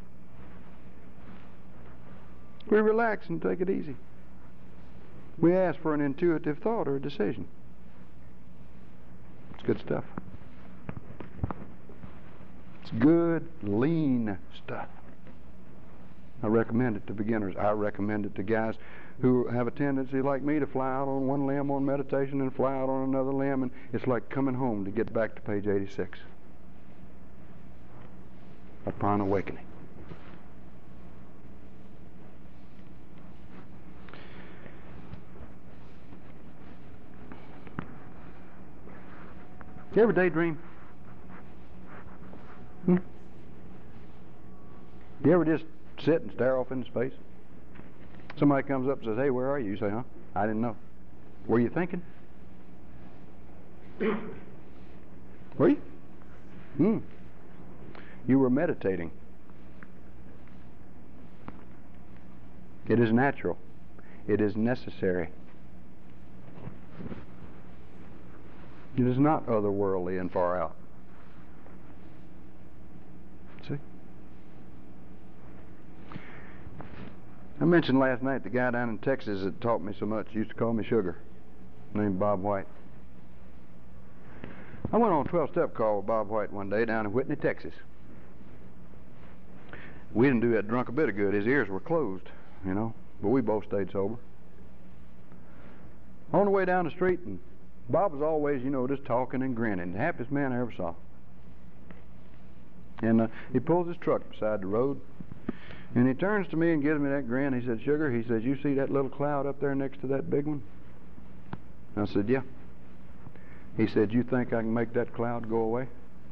We relax and take it easy. We ask for an intuitive thought or a decision. It's good stuff. It's good, lean stuff. I recommend it to beginners. I recommend it to guys who have a tendency like me to fly out on one limb on meditation and fly out on another limb, and it's like coming home to get back to page eighty-six. Upon awakening. You ever daydream? Hmm? You ever just sit and stare off into space? Somebody comes up and says, hey, where are you? You say, huh? I didn't know. Were you thinking? Were you? Hmm. You were meditating. It is natural. It is necessary. It is not otherworldly and far out. See? I mentioned last night the guy down in Texas that taught me so much used to call me Sugar, named Bob White. I went on a twelve-step call with Bob White one day down in Whitney, Texas. We didn't do that drunk a bit of good. His ears were closed, you know, but we both stayed sober. On the way down the street, and Bob was always, you know, just talking and grinning. The happiest man I ever saw. And uh, he pulls his truck beside the road, And he turns to me and gives me that grin. He said, "Sugar," he says, "you see that little cloud up there next to that big one?" I said, "Yeah." He said, "You think I can make that cloud go away?"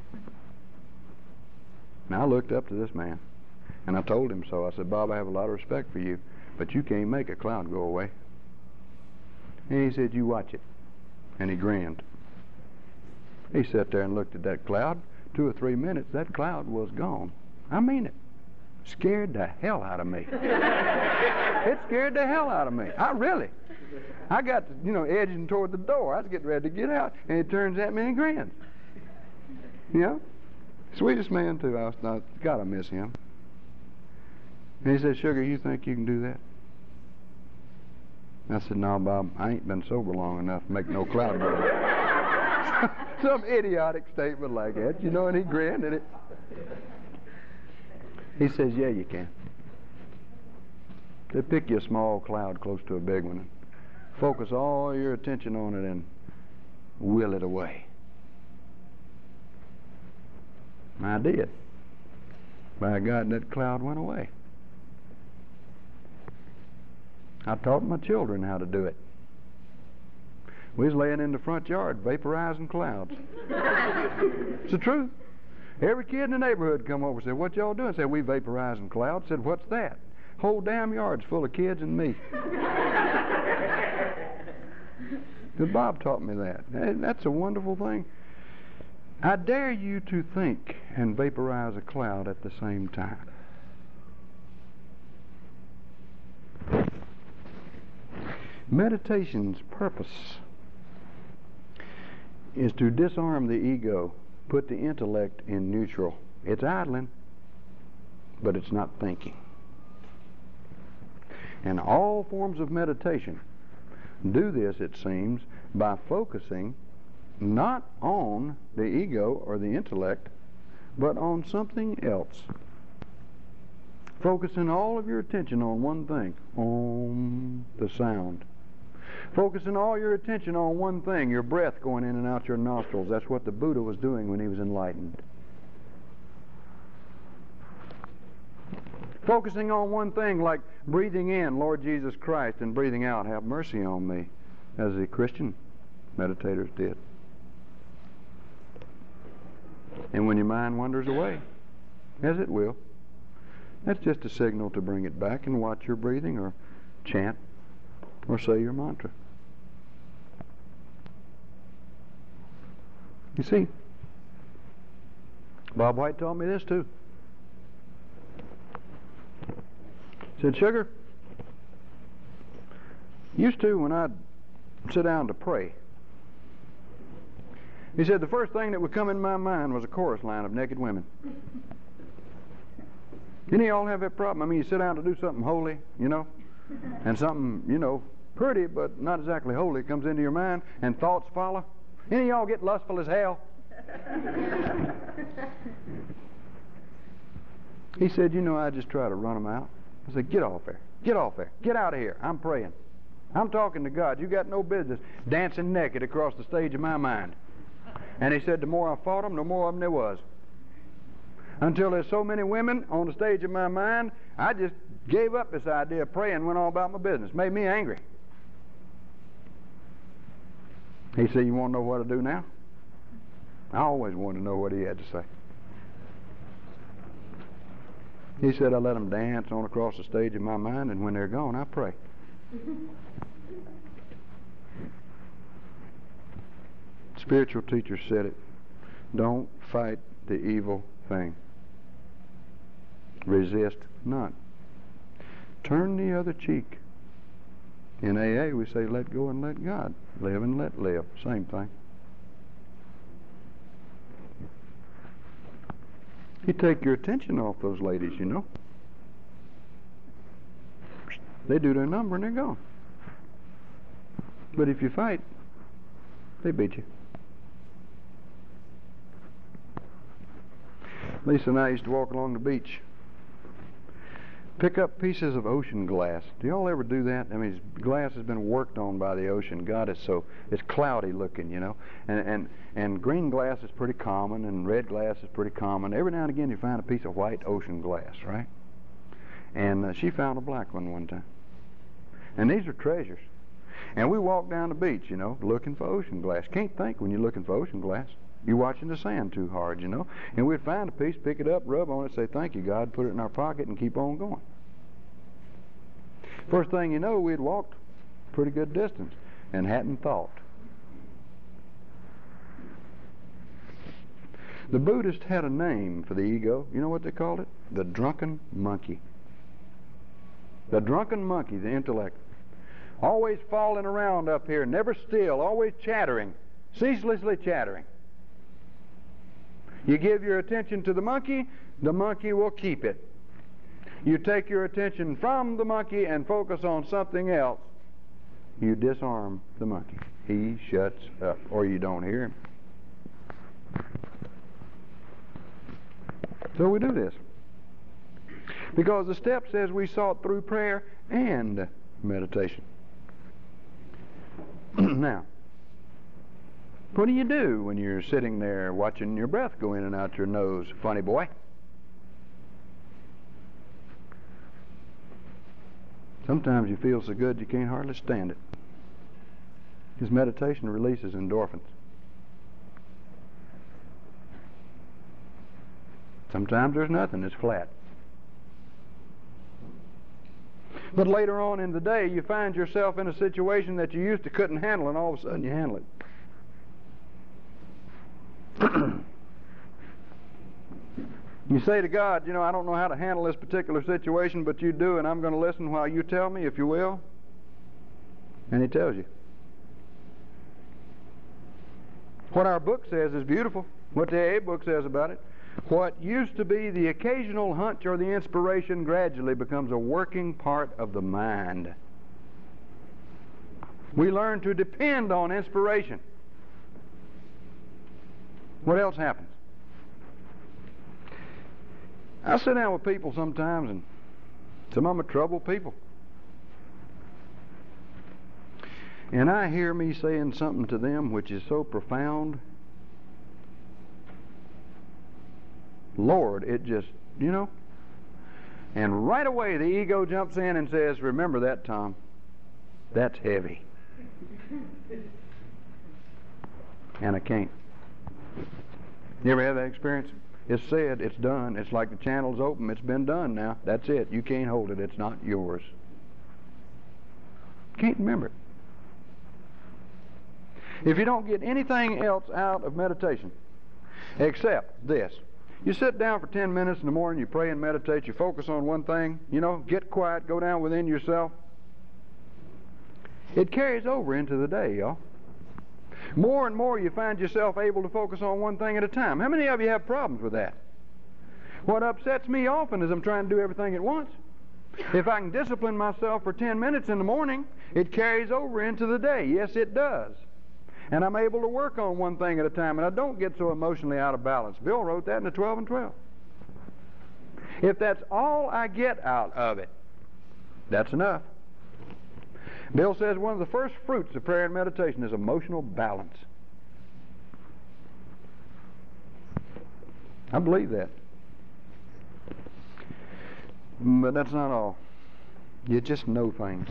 Now I looked up to this man, and I told him so. I said, "Bob, I have a lot of respect for you, but you can't make a cloud go away." And he said, "You watch it." And he grinned. He sat there and looked at that cloud. Two or three minutes, that cloud was gone. I mean it. Scared the hell out of me. It scared the hell out of me. I really. I got, to, you know, edging toward the door. I was getting ready to get out, and he turns at me and grins. You know? Sweetest man, too. I was thought, God, I miss him. And he said, "Sugar, you think you can do that?" I said, "No, Bob, I ain't been sober long enough to make no cloud go." Some idiotic statement like that, you know, and he grinned at it. He says, "Yeah, you can. They pick you a small cloud close to a big one, and focus all your attention on it and will it away." I did. By God, that cloud went away. I taught my children how to do it. We was laying in the front yard vaporizing clouds. It's the truth. Every kid in the neighborhood come over and said, "What y'all doing?" I said, "We vaporizing clouds." I said, "What's that?" "Whole damn yard's full of kids and me." But Bob taught me that. And that's a wonderful thing. I dare you to think and vaporize a cloud at the same time. Meditation's purpose is to disarm the ego, put the intellect in neutral. It's idling, but it's not thinking. And all forms of meditation do this, it seems, by focusing not on the ego or the intellect, but on something else. Focusing all of your attention on one thing, on the sound. Focusing all your attention on one thing, your breath going in and out your nostrils. That's what the Buddha was doing when he was enlightened. Focusing on one thing, like breathing in, "Lord Jesus Christ," and breathing out, "Have mercy on me," as the Christian meditators did. And when your mind wanders away, as it will, that's just a signal to bring it back and watch your breathing or chant or say your mantra. You see, Bob White taught me this too. He said, "Sugar, used to when I'd sit down to pray," he said, "the first thing that would come in my mind was a chorus line of naked women." Any of y'all have that problem? I mean, you sit down to do something holy, you know, and something, you know, pretty but not exactly holy comes into your mind, and thoughts follow. Any of y'all get lustful as hell? He said, "You know, I just try to run them out." I said, "Get off there. Get off there. Get out of here. I'm praying. I'm talking to God. You got no business dancing naked across the stage of my mind." And he said, "The more I fought them, the more of them there was. Until there's so many women on the stage of my mind, I just gave up this idea of praying and went on about my business. Made me angry." He said, "You want to know what to do now?" I always wanted to know what he had to say. He said, "I let them dance on across the stage of my mind, and when they're gone, I pray." Spiritual teacher said it. Don't fight the evil thing. Resist not. Turn the other cheek. In A A we say let go and let God. Live and let live. Same thing. You take your attention off those ladies, you know. They do their number and they're gone. But if you fight, they beat you. Lisa and I used to walk along the beach, pick up pieces of ocean glass. Do y'all ever do that? I mean, glass has been worked on by the ocean. God, it's so, it's cloudy looking, you know. And and and green glass is pretty common, and red glass is pretty common. Every now and again you find a piece of white ocean glass, right? And uh, she found a black one one time. And these are treasures. And we walked down the beach, you know, looking for ocean glass. Can't think when you're looking for ocean glass. You're watching the sand too hard, you know. And we'd find a piece, pick it up, rub on it, say, thank you, God, put it in our pocket, and keep on going. First thing you know, we'd walked a pretty good distance and hadn't thought. The Buddhists had a name for the ego. You know what they called it? The drunken monkey. The drunken monkey, the intellect. Always falling around up here, never still, always chattering, ceaselessly chattering. You give your attention to the monkey, the monkey will keep it. You take your attention from the monkey and focus on something else, you disarm the monkey. He shuts up, or you don't hear him. So we do this. Because the step says we sought through prayer and meditation. Now, what do you do when you're sitting there watching your breath go in and out your nose, funny boy? Sometimes you feel so good you can't hardly stand it. His meditation releases endorphins. Sometimes there's nothing, it's flat. But later on in the day, you find yourself in a situation that you used to couldn't handle, and all of a sudden you handle it. You say to God, you know, I don't know how to handle this particular situation, but you do, and I'm going to listen while you tell me, if you will. And He tells you. What our book says is beautiful. What the A A book says about it. What used to be the occasional hunch or the inspiration gradually becomes a working part of the mind. We learn to depend on inspiration. What else happens? I sit down with people sometimes, and some of them are troubled people. And I hear me saying something to them which is so profound. Lord, it just, you know. And right away the ego jumps in and says, remember that, Tom. That's heavy. And I can't. You ever have that experience? It's said, it's done. It's like the channel's open. It's been done now. That's it. You can't hold it. It's not yours. Can't remember it. If you don't get anything else out of meditation except this, you sit down for ten minutes in the morning, you pray and meditate, you focus on one thing, you know, get quiet, go down within yourself. It carries over into the day, y'all. More and more you find yourself able to focus on one thing at a time. How many of you have problems with that? What upsets me often is I'm trying to do everything at once. If I can discipline myself for ten minutes in the morning, it carries over into the day. Yes, it does. And I'm able to work on one thing at a time, and I don't get so emotionally out of balance. Bill wrote that in the twelve and twelve. If that's all I get out of it, that's enough. Bill says one of the first fruits of prayer and meditation is emotional balance. I believe that. But that's not all. You just know things.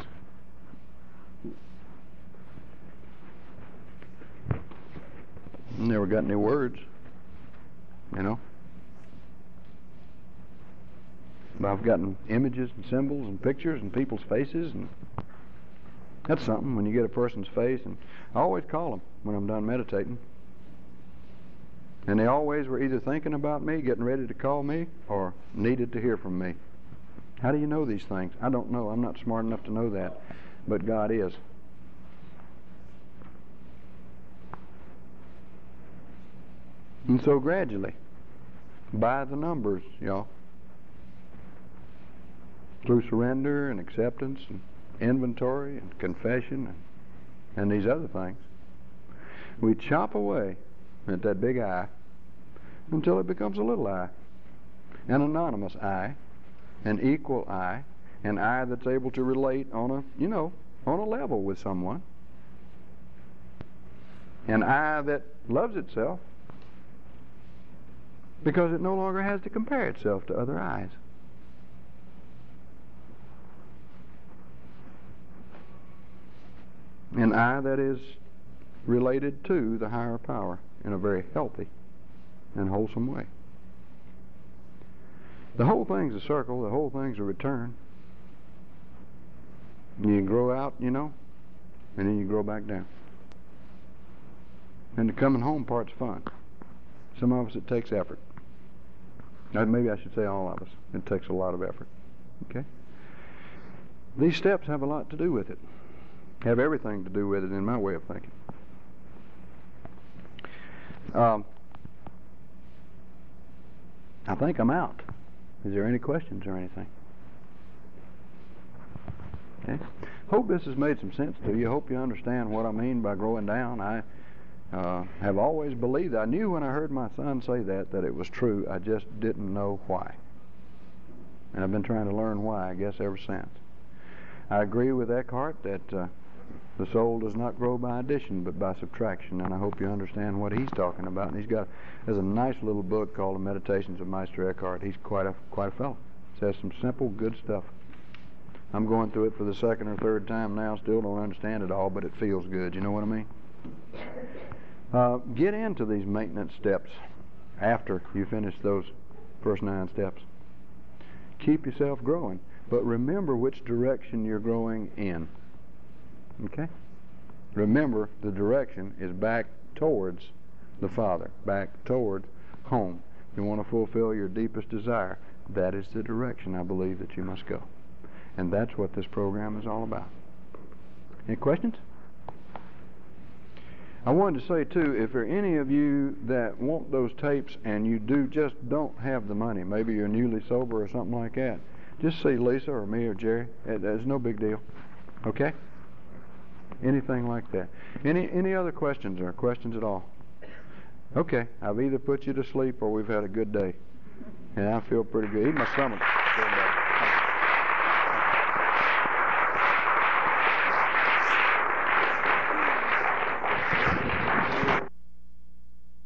Never got any words, you know. But I've gotten images and symbols and pictures and people's faces, and that's something when you get a person's face. And I always call them when I'm done meditating. And they always were either thinking about me, getting ready to call me, or needed to hear from me. How do you know these things? I don't know. I'm not smart enough to know that, but God is. And so gradually, by the numbers, y'all, through surrender and acceptance and inventory and confession and, and these other things, we chop away at that big I until it becomes a little I, an anonymous I, an equal I, an I that's able to relate on a, you know, on a level with someone, an I that loves itself, because it no longer has to compare itself to other eyes. An I that is related to the higher power in a very healthy and wholesome way. The whole thing's a circle. The whole thing's a return. You grow out, you know, and then you grow back down. And the coming home part's fun. Some of us, it takes effort. Now, maybe I should say all of us. It takes a lot of effort. Okay? These steps have a lot to do with it. Have everything to do with it in my way of thinking. Um, I think I'm out. Is there any questions or anything? Okay. Hope this has made some sense to you. Hope you understand what I mean by growing down. I uh, have always believed. I knew when I heard my son say that that it was true. I just didn't know why. And I've been trying to learn why, I guess, ever since. I agree with Eckhart that uh, the soul does not grow by addition but by subtraction, and I hope you understand what he's talking about. And he's got there's a nice little book called The Meditations of Meister Eckhart. He's quite a quite a fellow. Says some simple, good stuff. I'm going through it for the second or third time now. Still don't understand it all, but it feels good. You know what I mean? Uh, get into these maintenance steps after you finish those first nine steps. Keep yourself growing, but remember which direction you're growing in. Okay? Remember, the direction is back towards the Father, back toward home. You want to fulfill your deepest desire. That is the direction I believe that you must go. And that's what this program is all about. Any questions? I wanted to say, too, if there are any of you that want those tapes and you do just don't have the money, maybe you're newly sober or something like that, just see Lisa or me or Jerry. It's no big deal. Okay? Anything like that. Any any other questions or questions at all? Okay. I've either put you to sleep or we've had a good day. And I feel pretty good. Even my stomach.